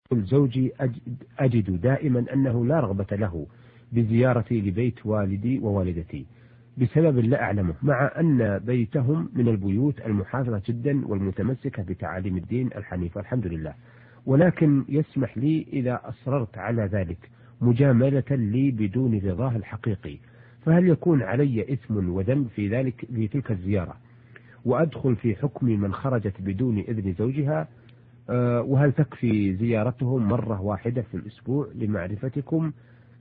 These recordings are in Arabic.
زوجي أجد دائما أنه لا رغبة له بزيارتي لبيت والدي ووالدتي بسبب لا أعلمه، مع أن بيتهم من البيوت المحافظة جدا والمتمسكة بتعاليم الدين الحنيف الحمد لله، ولكن يسمح لي إذا أصررت على ذلك مجاملة لي بدون رضاه الحقيقي، فهل يكون علي إثم وذنب في ذلك في تلك الزيارة، وأدخل في حكم من خرجت بدون إذن زوجها؟ وهل تكفي زيارتهم مرة واحدة في الأسبوع لمعرفتكم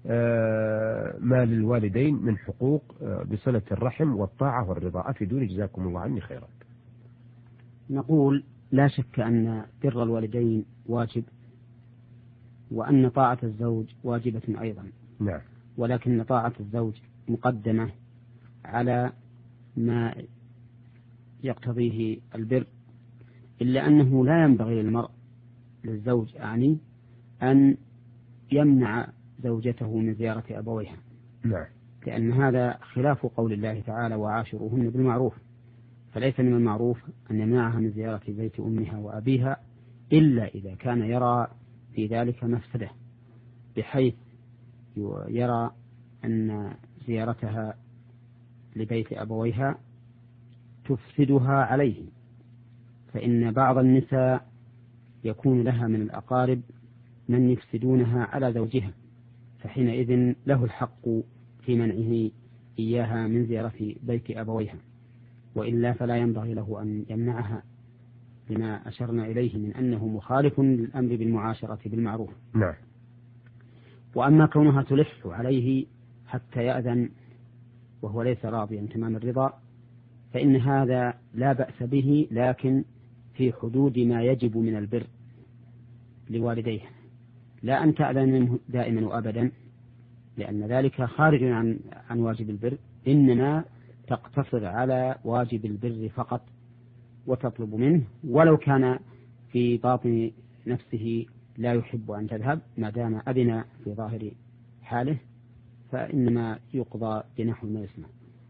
ما للوالدين من حقوق بصلة الرحم والطاعة والرضا؟ أفيدوني جزاكم الله عني خيرا. نقول لا شك أن بر الوالدين واجب، وأن طاعة الزوج واجبة أيضا. نعم. ولكن طاعة الزوج مقدمة على ما يقتضيه البر، إلا أنه لا ينبغي للزوج أن يمنع زوجته من زيارة أبويها. نعم. لأن هذا خلاف قول الله تعالى وعاشروهن بالمعروف، فليس من المعروف أن يمنعها من زيارة بيت أمها وأبيها إلا إذا كان يرى في ذلك مفسدة، بحيث يرى أن زيارتها لبيت أبويها تفسدها عليه، فإن بعض النساء يكون لها من الأقارب من يفسدونها على زوجها، فحينئذ له الحق في منعه إياها من زيارة بيت أبويها، وإلا فلا ينبغي له أن يمنعها لما أشرنا إليه من أنه مخالف للأمر بالمعاشرة بالمعروف. نعم. وأما كونها تلح عليه حتى يأذن وهو ليس راضيا تمام الرضا فإن هذا لا بأس به، لكن في حدود ما يجب من البر لوالديه، لا أن تأذن منه دائما وأبدا، لأن ذلك خارج عن واجب البر، إنما تقتصر على واجب البر فقط وتطلب منه، ولو كان في باطن نفسه لا يحب أن تذهب ما دام أذن في ظاهر حاله، فإنما يقضى بنحو ما يسمع.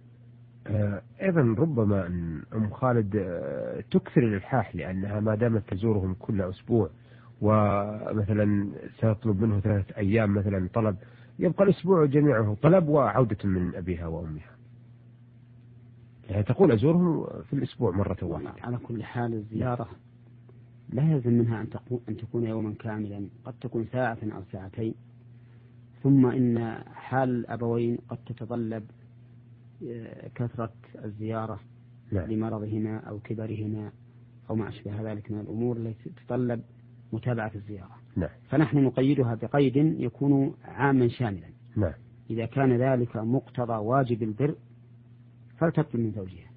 أيضا ربما أن أم خالد تكثر الإلحاح، لأنها ما دامت تزورهم كل أسبوع ومثلا سيطلب منه 3 أيام مثلا طلب، يبقى الأسبوع جميعه طلب وعودة من أبيها وأمها، يعني تقول أزورهم في الأسبوع مرة واحدة. على كل حال الزيارة لا يلزم منها أن تكون يوما كاملا، قد تكون ساعة أو ساعتين، ثم إن حال الأبوين قد تتطلب كثرة الزيارة لمرضهما أو كبرهما أو ما أشبه ذلك من الأمور التي تتطلب متابعة الزيارة. نعم. فنحن نقيدها بقيد يكون عاما شاملا. نعم. إذا كان ذلك مقتضى واجب البر فلتطلب من زوجها،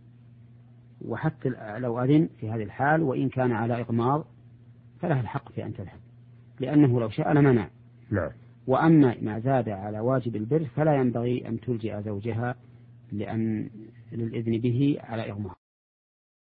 وحتى لو أذن في هذه الحال وإن كان على إغماض فلها الحق في أن تذهب، لأنه لو شاء لمنع. نعم. وأما ما زاد على واجب البر فلا ينبغي أن تلجئ زوجها للإذن به على إغماض.